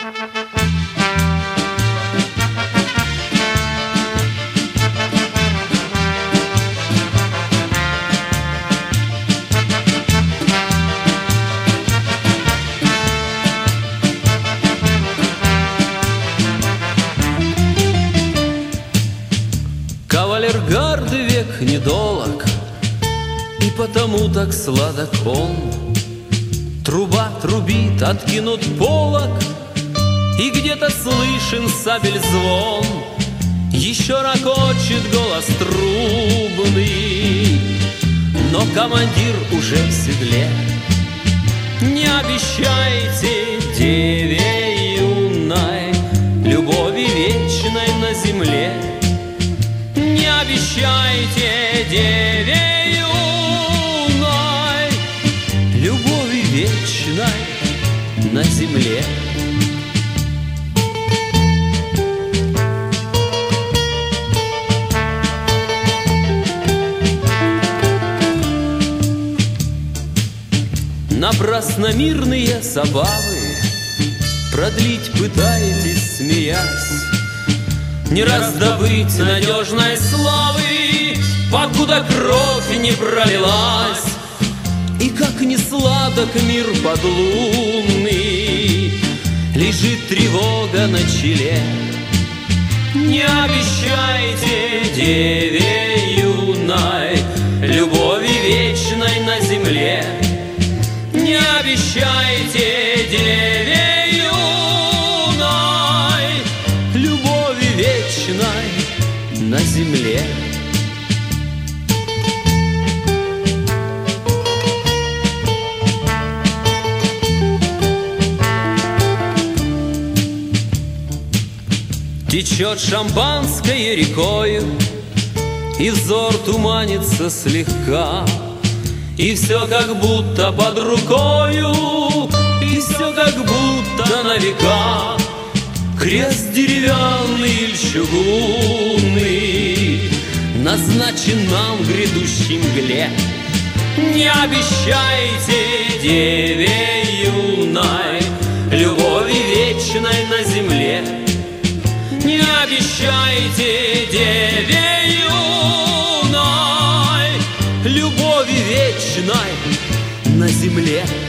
Кавалергарды век недолог, и потому так сладок он. Труба трубит, откинут полог, и где-то слышен сабель звон. Еще ракочет голос трубный, но командир уже в седле. Не обещайте деве юной любови вечной на земле. Не обещайте деве юной любови вечной на земле. Напрасно мирные забавы продлить пытаетесь, смеясь, не раздобыть надежной славы, покуда кровь не пролилась. И как не сладок мир подлунный, лежит тревога на челе. Не обещайте деве юной любови вечной на земле. Не обещайте деве юной любови вечной на земле. Течет шампанское рекою, и взор туманится слегка, и все как будто под рукою, и все как будто на века. Крест деревянный или чугунный назначен нам в грядущей мгле. Не обещайте деве юной любови вечной на земле. Не обещайте деве юной любови вечной на земле.